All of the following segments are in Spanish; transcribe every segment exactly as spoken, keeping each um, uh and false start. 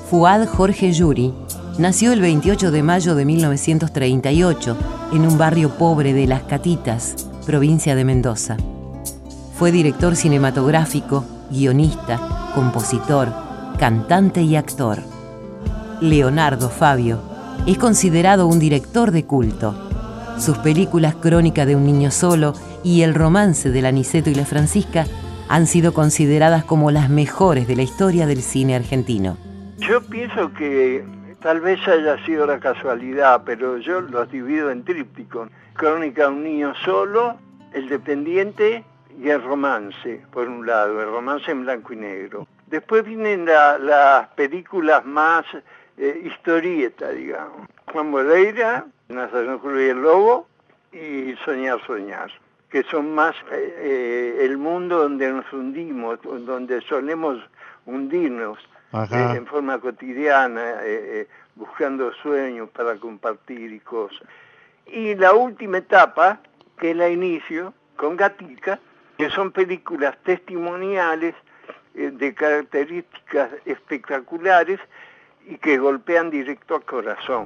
Fuad Jorge Yuri nació el veintiocho de mayo de mil novecientos treinta y ocho en un barrio pobre de Las Catitas, provincia de Mendoza. Fue director cinematográfico, guionista, compositor, cantante y actor. Leonardo Fabio es considerado un director de culto. Sus películas Crónica de un niño solo y El romance del Aniceto y la Francisca han sido consideradas como las mejores de la historia del cine argentino. Yo pienso que tal vez haya sido la casualidad, pero yo los divido en tríptico. Crónica de un niño solo, El dependiente y El romance, por un lado, El romance en blanco y negro. Después vienen la, las películas más eh, historietas, digamos. Juan Boleira, Nazario Cruz y el Lobo y Soñar, Soñar, que son más eh, eh, el mundo donde nos hundimos, donde solemos hundirnos eh, en forma cotidiana, eh, eh, buscando sueños para compartir y cosas. Y la última etapa, que la inicio con Gatica, que son películas testimoniales eh, de características espectaculares y que golpean directo al corazón.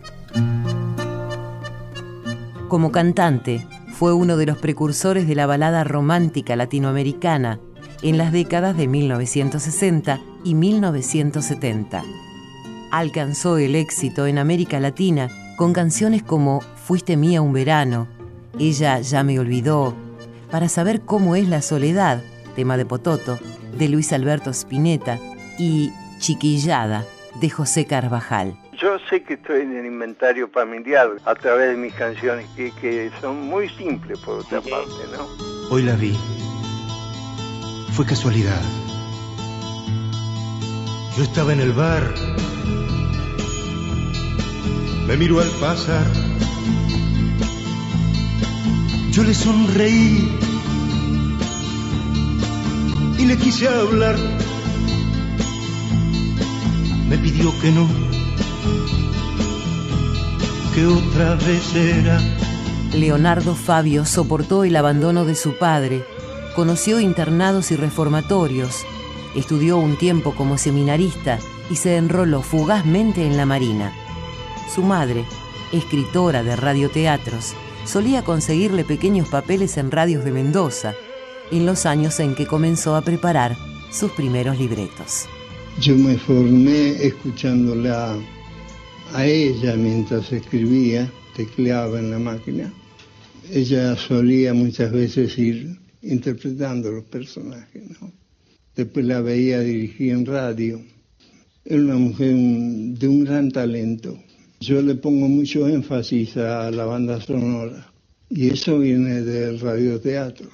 Como cantante, fue uno de los precursores de la balada romántica latinoamericana en las décadas de mil novecientos sesenta y mil novecientos setenta. Alcanzó el éxito en América Latina con canciones como Fuiste mía un verano, Ella ya me olvidó, Para saber cómo es la soledad, tema de Pototo, de Luis Alberto Spinetta, y Chiquillada, de José Carvajal. Yo sé que estoy en el inventario familiar a través de mis canciones, que, que son muy simples por otra parte, ¿no? Hoy la vi. Fue casualidad. Yo estaba en el bar. Me miró al pasar. Yo le sonreí y le quise hablar. Me pidió que no, que otra vez era. Leonardo Fabio soportó el abandono de su padre, conoció internados y reformatorios, estudió un tiempo como seminarista y se enroló fugazmente en la Marina. Su madre, escritora de radioteatros, solía conseguirle pequeños papeles en radios de Mendoza, en los años en que comenzó a preparar sus primeros libretos. Yo me formé escuchándola a ella mientras escribía, tecleaba en la máquina. Ella solía muchas veces ir interpretando los personajes, ¿no? Después la veía dirigir en radio. Era una mujer de un gran talento. Yo le pongo mucho énfasis a la banda sonora y eso viene del radioteatro.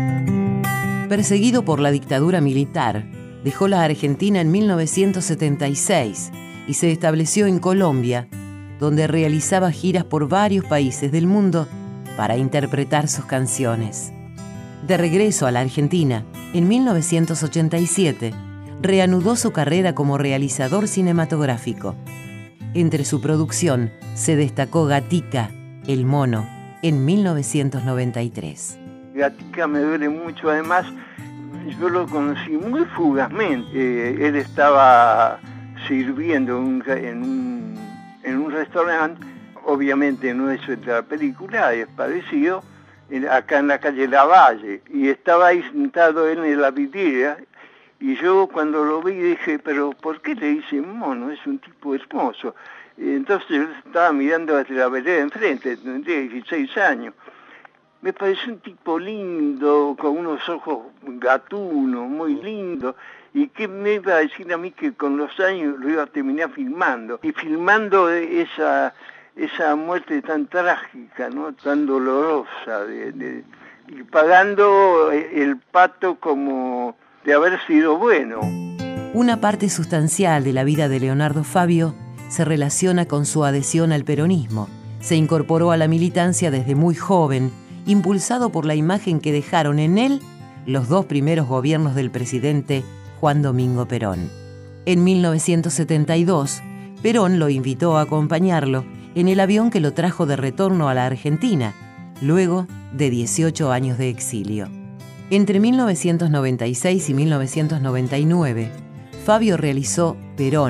Perseguido por la dictadura militar, dejó la Argentina en mil novecientos setenta y seis y se estableció en Colombia, donde realizaba giras por varios países del mundo para interpretar sus canciones. De regreso a la Argentina, en mil novecientos ochenta y siete, reanudó su carrera como realizador cinematográfico. Entre su producción se destacó Gatica, El mono, en mil novecientos noventa y tres. Gatica me duele mucho, además yo lo conocí muy fugazmente. Eh, él estaba sirviendo un, en, un, en un restaurante, obviamente no es de la película, es parecido, en, acá en la calle Lavalle, y estaba ahí sentado él en la vidriera, y yo cuando lo vi dije, pero ¿por qué le dicen mono? Es un tipo hermoso. Y entonces yo estaba mirando desde la vereda enfrente, tendría dieciséis años. Me pareció un tipo lindo, con unos ojos gatunos, muy lindo. ¿Y qué me iba a decir a mí que con los años lo iba a terminar filmando? Y filmando esa, esa muerte tan trágica, ¿no? Tan dolorosa, de, de, y pagando el pato como de haber sido bueno. Una parte sustancial de la vida de Leonardo Fabio se relaciona con su adhesión al peronismo. Se incorporó a la militancia desde muy joven, impulsado por la imagen que dejaron en él los dos primeros gobiernos del presidente Juan Domingo Perón. En mil novecientos setenta y dos, Perón lo invitó a acompañarlo en el avión que lo trajo de retorno a la Argentina, luego de dieciocho años de exilio. Entre mil novecientos noventa y seis y mil novecientos noventa y nueve, Fabio realizó Perón,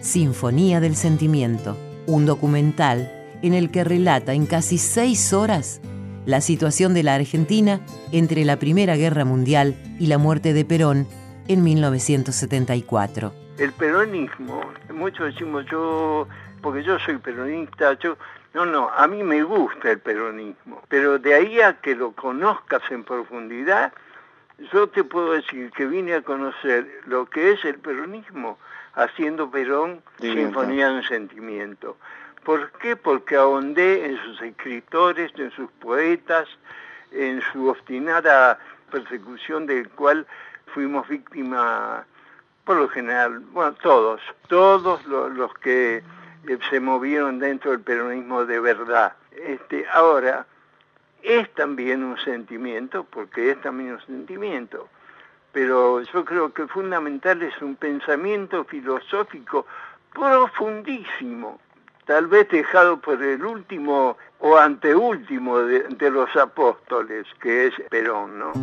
Sinfonía del Sentimiento, un documental en el que relata en casi seis horas la situación de la Argentina entre la Primera Guerra Mundial y la muerte de Perón en mil novecientos setenta y cuatro. El peronismo, muchos decimos yo, porque yo soy peronista, yo, no, no, a mí me gusta el peronismo, pero de ahí a que lo conozcas en profundidad, yo te puedo decir que vine a conocer lo que es el peronismo haciendo Perón, sí, Sinfonía del Sentimiento. ¿Por qué? Porque ahondé en sus escritores, en sus poetas, en su obstinada persecución del cual fuimos víctimas, por lo general, bueno, todos, todos los, los que se movieron dentro del peronismo de verdad. Este, ahora, es también un sentimiento, porque es también un sentimiento, pero yo creo que fundamental es un pensamiento filosófico profundísimo, tal vez dejado por el último o anteúltimo de, de los apóstoles, que es Perón, ¿no?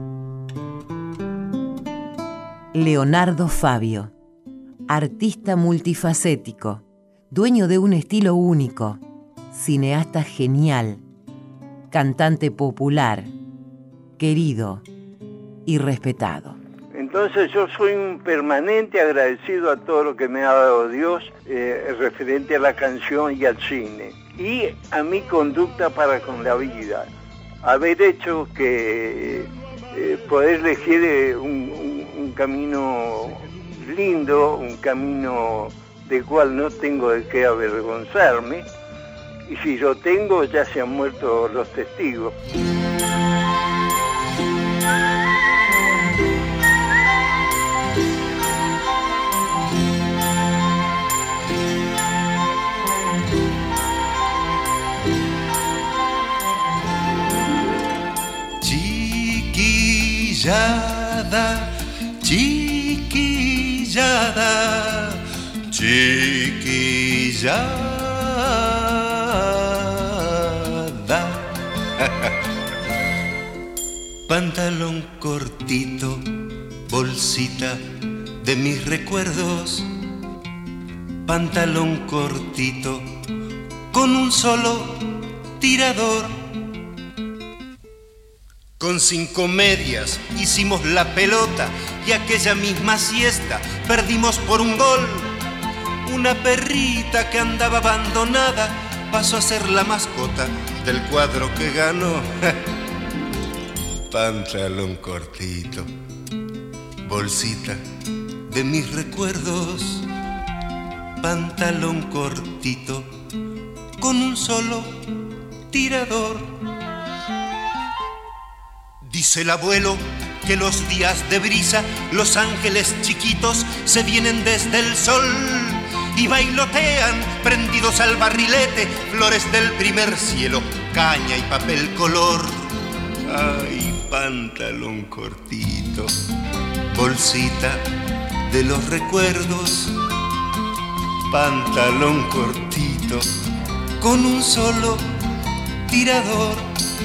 Leonardo Fabio, artista multifacético, dueño de un estilo único, cineasta genial, cantante popular, querido y respetado. Entonces yo soy un permanente agradecido a todo lo que me ha dado Dios eh, referente a la canción y al cine. Y a mi conducta para con la vida. Haber hecho que eh, poder elegir eh, un, un, un camino lindo, un camino del cual no tengo de qué avergonzarme. Y si lo tengo, ya se han muerto los testigos. Chiquillada, chiquillada, chiquillada. Pantalón cortito, bolsita de mis recuerdos. Pantalón cortito, con un solo tirador. Con cinco medias hicimos la pelota y aquella misma siesta perdimos por un gol. Una perrita que andaba abandonada pasó a ser la mascota del cuadro que ganó. Pantalón cortito, bolsita de mis recuerdos. Pantalón cortito, con un solo tirador. Dice el abuelo que los días de brisa los ángeles chiquitos se vienen desde el sol y bailotean prendidos al barrilete flores del primer cielo, caña y papel color. Ay, pantalón cortito, bolsita de los recuerdos. Pantalón cortito, con un solo tirador.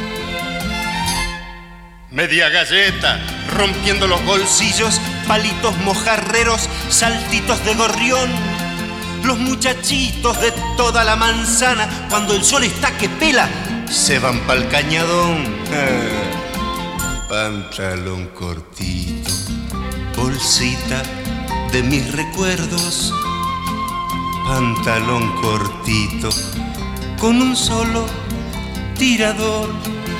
Media galleta, rompiendo los bolsillos, palitos mojarreros, saltitos de gorrión. Los muchachitos de toda la manzana, cuando el sol está que pela, se van pa'l cañadón. Ah, pantalón cortito, bolsita de mis recuerdos. Pantalón cortito, con un solo tirador.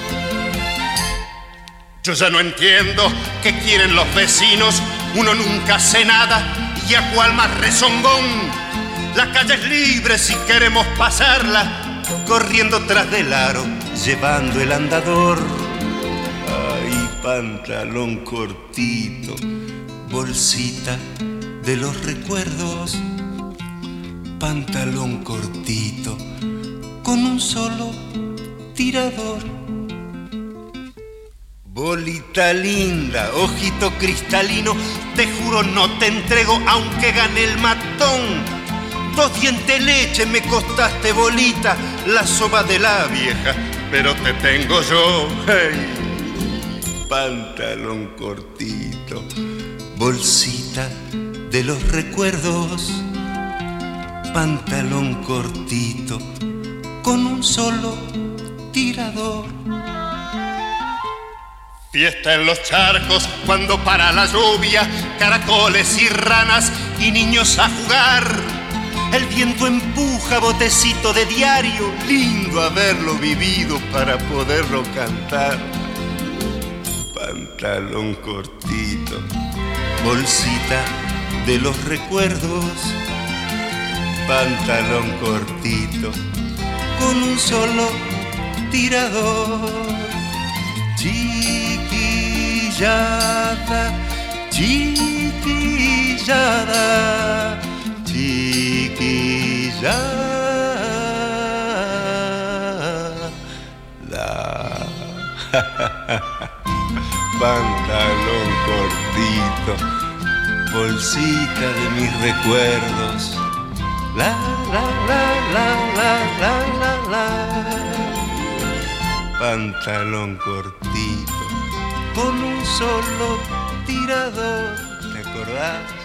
Yo ya no entiendo qué quieren los vecinos. Uno nunca hace nada y a cuál más rezongón. La calle es libre si queremos pasarla, corriendo tras del aro, llevando el andador. Ay, pantalón cortito, bolsita de los recuerdos. Pantalón cortito, con un solo tirador. Bolita linda, ojito cristalino, te juro no te entrego aunque gane el matón. Dos dientes leche me costaste, bolita, la soba de la vieja, pero te tengo yo. Hey. Pantalón cortito, bolsita de los recuerdos. pantalón cortito, con un solo tirador. Fiesta en los charcos cuando para la lluvia, caracoles y ranas y niños a jugar. El viento empuja botecito de diario, lindo haberlo vivido para poderlo cantar. Pantalón cortito, bolsita de los recuerdos. Pantalón cortito, con un solo tirador. Chiquillada, chiquillada, chiquillada. Pantalón cortito, bolsita de mis recuerdos. La, la, la, la, la, la, la, la. Pantalón cortito, con un solo tirador. ¿Te acordás?